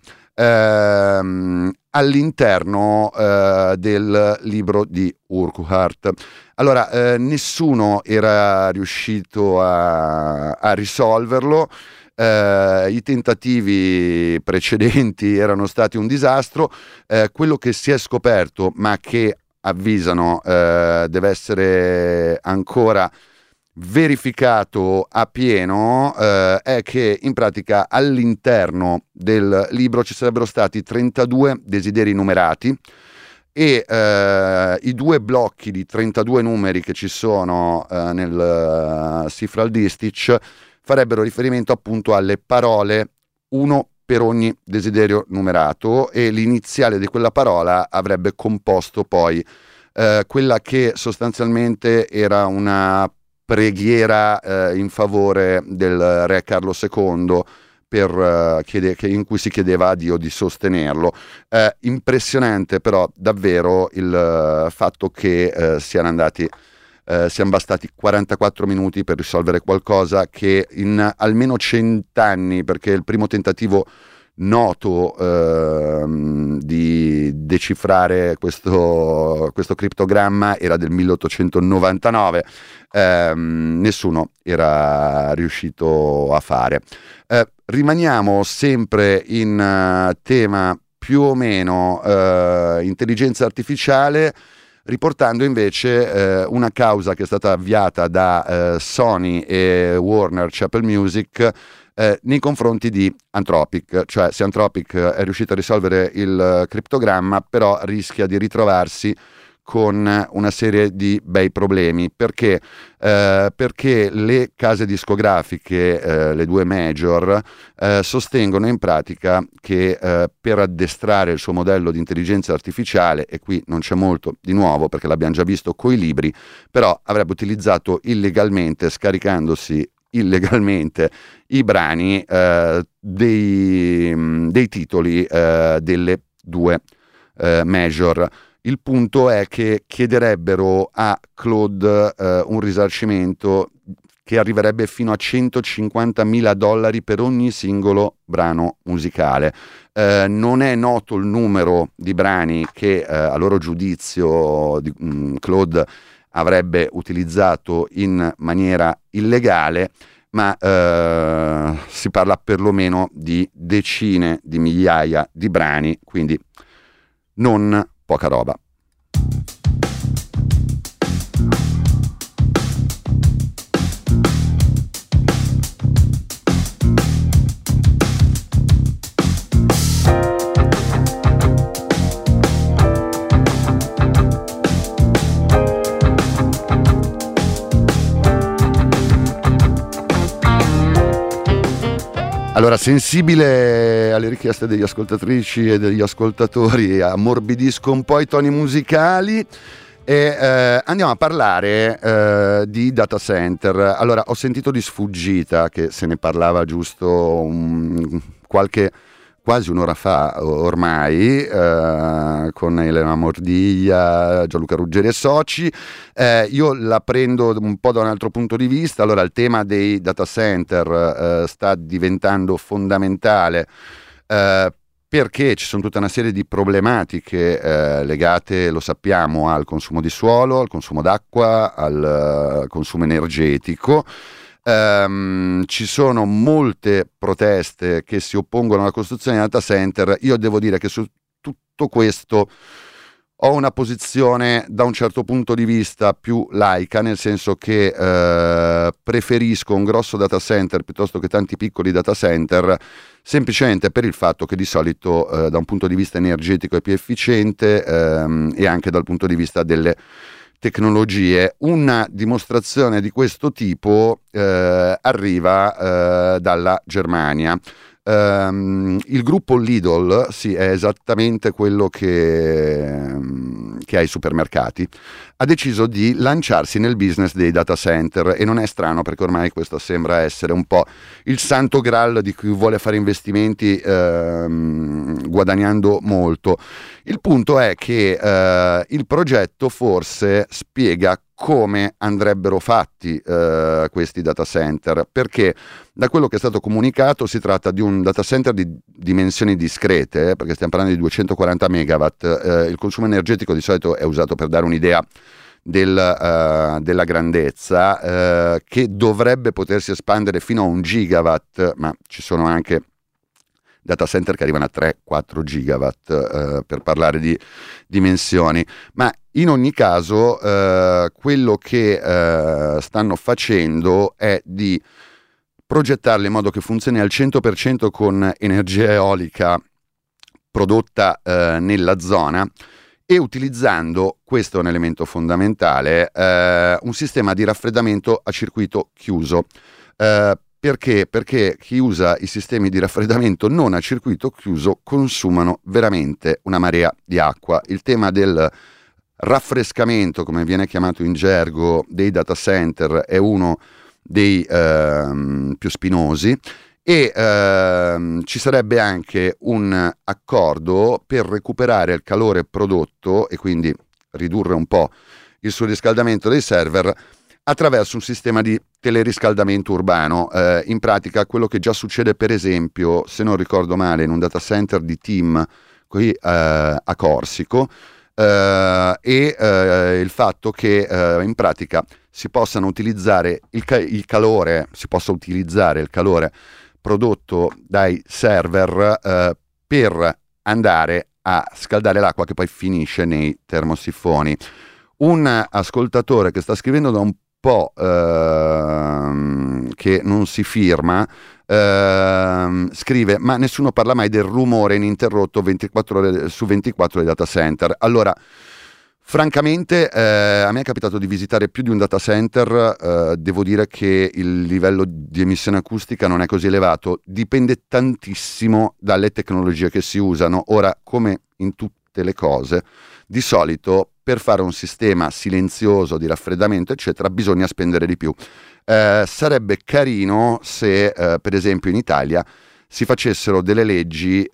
ehm, all'interno eh, del libro di Urquhart. Allora, eh, nessuno era riuscito a, a risolverlo. Uh, i tentativi precedenti erano stati un disastro. Uh, quello che si è scoperto, ma che avvisano uh, deve essere ancora verificato a pieno, uh, è che in pratica all'interno del libro ci sarebbero stati trentadue desideri numerati e uh, i due blocchi di trentadue numeri che ci sono uh, nel uh, Cifral Distich farebbero riferimento appunto alle parole, uno per ogni desiderio numerato, e l'iniziale di quella parola avrebbe composto poi eh, quella che sostanzialmente era una preghiera eh, in favore del re Carlo secondo, per, uh, chiede, che, in cui si chiedeva a Dio di sostenerlo. Eh, impressionante però davvero il uh, fatto che uh, siano andati Uh, siamo bastati quarantaquattro minuti per risolvere qualcosa che in almeno cent'anni, perché il primo tentativo noto uh, di decifrare questo, questo criptogramma era del milleottocentonovantanove, uh, nessuno era riuscito a fare. Uh, rimaniamo sempre in uh, tema più o meno uh, intelligenza artificiale, riportando invece eh, una causa che è stata avviata da eh, Sony e Warner Chappell Music eh, nei confronti di Anthropic. Cioè, se Anthropic è riuscito a risolvere il criptogramma, però rischia di ritrovarsi con una serie di bei problemi. Perché? Eh, perché le case discografiche, eh, le due major, eh, sostengono in pratica che eh, per addestrare il suo modello di intelligenza artificiale, e qui non c'è molto di nuovo perché l'abbiamo già visto coi libri, però avrebbe utilizzato illegalmente, scaricandosi illegalmente i brani eh, dei, dei titoli eh, delle due eh, major. Il punto è che chiederebbero a Claude eh, un risarcimento che arriverebbe fino a centocinquantamila dollari per ogni singolo brano musicale. Eh, non è noto il numero di brani che eh, a loro giudizio di, mh, Claude avrebbe utilizzato in maniera illegale, ma eh, si parla perlomeno di decine di migliaia di brani, quindi non poca roba. Allora, sensibile alle richieste degli ascoltatrici e degli ascoltatori, ammorbidisco un po' i toni musicali e eh, andiamo a parlare eh, di data center. Allora, ho sentito di sfuggita che se ne parlava giusto um, qualche quasi un'ora fa ormai, eh, con Elena Mordiglia, Gianluca Ruggeri e soci. Eh, io la prendo un po' da un altro punto di vista. Allora, il tema dei data center eh, sta diventando fondamentale eh, perché ci sono tutta una serie di problematiche eh, legate, lo sappiamo, al consumo di suolo, al consumo d'acqua, al uh, consumo energetico. Um, ci sono molte proteste che si oppongono alla costruzione di data center. Io devo dire che su tutto questo ho una posizione da un certo punto di vista più laica, nel senso che eh, preferisco un grosso data center piuttosto che tanti piccoli data center, semplicemente per il fatto che di solito eh, da un punto di vista energetico è più efficiente ehm, e anche dal punto di vista delle tecnologie. Una dimostrazione di questo tipo eh, arriva eh, dalla Germania. Um, il gruppo Lidl, sì, è esattamente quello che, che ha i supermercati, ha deciso di lanciarsi nel business dei data center, e non è strano perché ormai questo sembra essere un po' il santo graal di chi vuole fare investimenti ehm, guadagnando molto. Il punto è che eh, il progetto forse spiega come andrebbero fatti eh, questi data center, perché da quello che è stato comunicato si tratta di un data center di dimensioni discrete, eh, perché stiamo parlando di duecentoquaranta megawatt. Eh, il consumo energetico di solito è usato per dare un'idea del, uh, della grandezza, uh, che dovrebbe potersi espandere fino a un gigawatt, ma ci sono anche data center che arrivano a tre quattro gigawatt, uh, per parlare di dimensioni. Ma in ogni caso uh, quello che uh, stanno facendo è di progettarli in modo che funzioni al cento per cento con energia eolica prodotta uh, nella zona, e utilizzando, questo è un elemento fondamentale, eh, un sistema di raffreddamento a circuito chiuso. Eh, perché? Perché chi usa i sistemi di raffreddamento non a circuito chiuso consumano veramente una marea di acqua. Il tema del raffrescamento, come viene chiamato in gergo, dei data center è uno dei ehm, più spinosi. E ehm, ci sarebbe anche un accordo per recuperare il calore prodotto e quindi ridurre un po' il surriscaldamento dei server attraverso un sistema di teleriscaldamento urbano. Eh, in pratica quello che già succede, per esempio, se non ricordo male, in un data center di TIM qui eh, a Corsico, eh, e eh, il fatto che eh, in pratica si possano utilizzare il, ca- il calore, si possa utilizzare il calore prodotto dai server eh, per andare a scaldare l'acqua che poi finisce nei termosifoni. Un ascoltatore che sta scrivendo da un po' ehm, che non si firma ehm, scrive: ma nessuno parla mai del rumore ininterrotto ventiquattro ore su ventiquattro dei data center. Allora, francamente, eh, a me è capitato di visitare più di un data center, eh, devo dire che il livello di emissione acustica non è così elevato, dipende tantissimo dalle tecnologie che si usano. Ora, come in tutte le cose, di solito per fare un sistema silenzioso di raffreddamento, eccetera, bisogna spendere di più. Eh, sarebbe carino se, eh, per esempio, in Italia si facessero delle leggi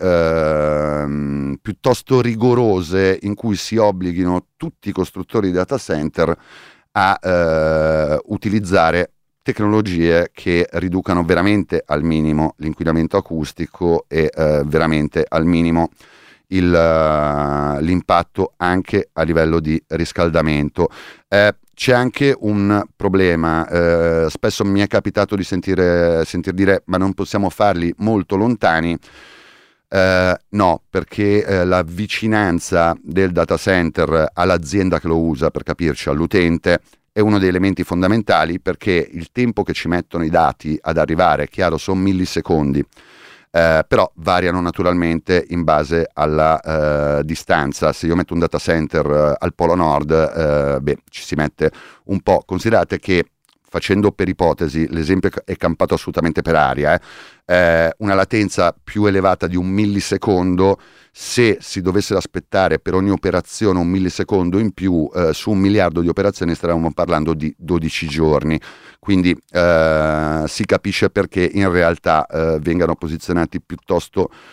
eh, piuttosto rigorose in cui si obblighino tutti i costruttori di data center a eh, utilizzare tecnologie che riducano veramente al minimo l'inquinamento acustico e eh, veramente al minimo il, uh, l'impatto anche a livello di riscaldamento. Eh, C'è anche un problema, eh, spesso mi è capitato di sentire sentir dire ma non possiamo farli molto lontani. Eh, no, perché eh, la vicinanza del data center all'azienda che lo usa, per capirci, all'utente, è uno degli elementi fondamentali, perché il tempo che ci mettono i dati ad arrivare, chiaro, sono millisecondi, eh, però variano naturalmente in base alla eh, distanza. Se io metto un data center eh, al Polo Nord, eh, beh, ci si mette un po'. Considerate che, facendo per ipotesi, l'esempio è campato assolutamente per aria, eh, eh, una latenza più elevata di un millisecondo, se si dovesse aspettare per ogni operazione un millisecondo in più, eh, su un miliardo di operazioni staremmo parlando di dodici giorni. Quindi eh, si capisce perché in realtà eh, vengano posizionati piuttosto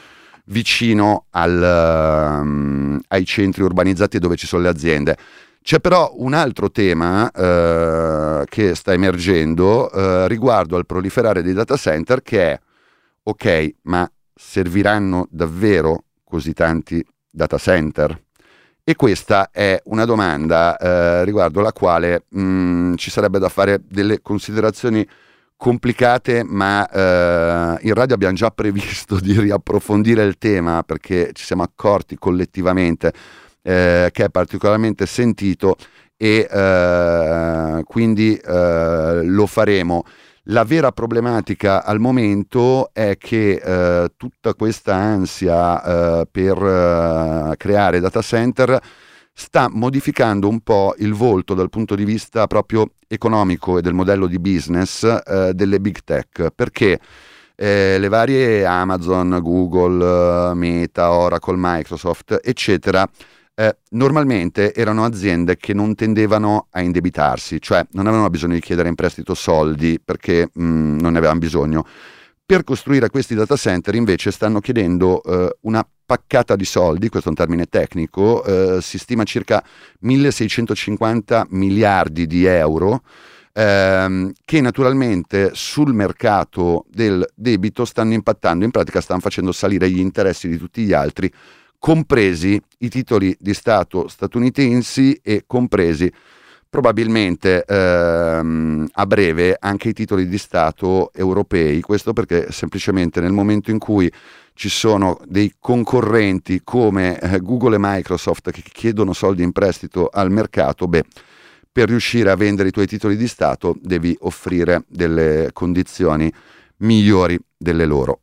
vicino al, um, ai centri urbanizzati dove ci sono le aziende. C'è però un altro tema uh, che sta emergendo uh, riguardo al proliferare dei data center, che è: ok, ma serviranno davvero così tanti data center? E questa è una domanda eh, riguardo la quale mh, ci sarebbe da fare delle considerazioni complicate, ma eh, in radio abbiamo già previsto di riapprofondire il tema, perché ci siamo accorti collettivamente eh, che è particolarmente sentito, e eh, quindi eh, lo faremo. La vera problematica al momento è che eh, tutta questa ansia eh, per eh, creare data center sta modificando un po' il volto dal punto di vista proprio economico e del modello di business eh, delle big tech, perché eh, le varie Amazon, Google, Meta, Oracle, Microsoft, eccetera, Eh, normalmente erano aziende che non tendevano a indebitarsi, cioè non avevano bisogno di chiedere in prestito soldi perché mh, non ne avevano bisogno. Per costruire questi data center invece stanno chiedendo eh, una paccata di soldi, questo è un termine tecnico, eh, si stima circa milleseicentocinquanta miliardi di euro, ehm, che naturalmente sul mercato del debito stanno impattando, in pratica stanno facendo salire gli interessi di tutti gli altri, compresi i titoli di Stato statunitensi e compresi probabilmente ehm, a breve anche i titoli di Stato europei. Questo perché semplicemente nel momento in cui ci sono dei concorrenti come eh, Google e Microsoft che chiedono soldi in prestito al mercato, beh, per riuscire a vendere i tuoi titoli di Stato devi offrire delle condizioni migliori delle loro.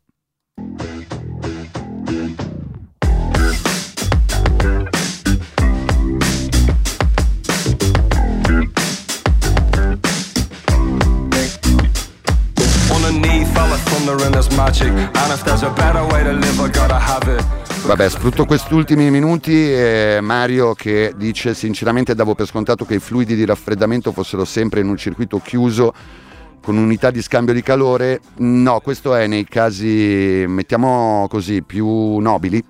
Vabbè, sfrutto questi ultimi minuti. eh, Mario che dice: sinceramente davo per scontato che i fluidi di raffreddamento fossero sempre in un circuito chiuso con unità di scambio di calore. No, questo è nei casi, mettiamo così, più nobili,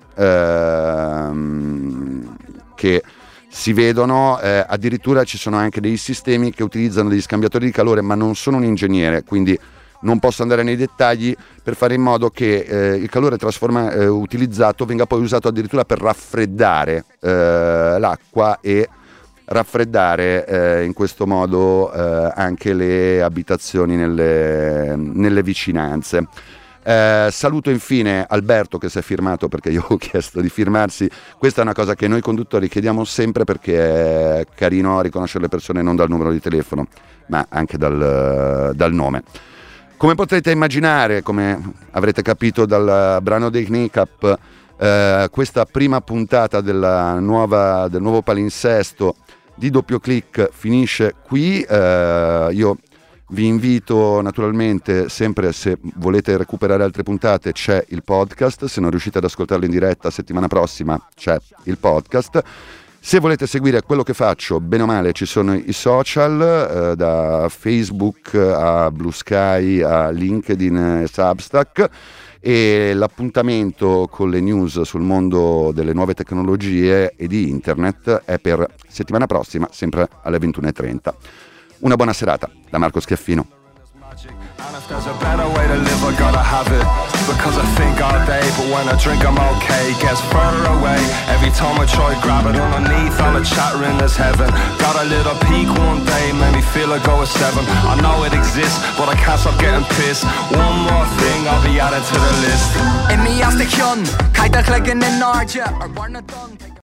ehm, che si vedono. Eh, addirittura ci sono anche dei sistemi che utilizzano degli scambiatori di calore, ma non sono un ingegnere, quindi non posso andare nei dettagli, per fare in modo che eh, il calore trasforma, eh, utilizzato venga poi usato addirittura per raffreddare eh, l'acqua e raffreddare eh, in questo modo eh, anche le abitazioni nelle, nelle vicinanze. Eh, saluto infine Alberto che si è firmato, perché io ho chiesto di firmarsi. Questa è una cosa che noi conduttori chiediamo sempre, perché è carino riconoscere le persone non dal numero di telefono ma anche dal, dal nome. Come potrete immaginare, come avrete capito dal brano dei Kneecap, eh, questa prima puntata della nuova, del nuovo palinsesto di Doppio Click finisce qui. Eh, io vi invito naturalmente sempre, se volete recuperare altre puntate c'è il podcast, se non riuscite ad ascoltarlo in diretta settimana prossima c'è il podcast. Se volete seguire quello che faccio, bene o male ci sono i social, eh, da Facebook a Blue Sky a LinkedIn e Substack, e l'appuntamento con le news sul mondo delle nuove tecnologie e di internet è per settimana prossima, sempre alle ventuno e trenta. Una buona serata da Marco Schiaffino. And if there's a better way to live, I gotta have it. Because I think all day, but when I drink I'm okay. Gets further away, every time I try grab it. Underneath all the chattering there's heaven. Got a little peak one day, made me feel like I was seven. I know it exists, but I can't stop getting pissed. One more thing, I'll be added to the list. In me as the kyun, kaida klikken in Norge, or born a done.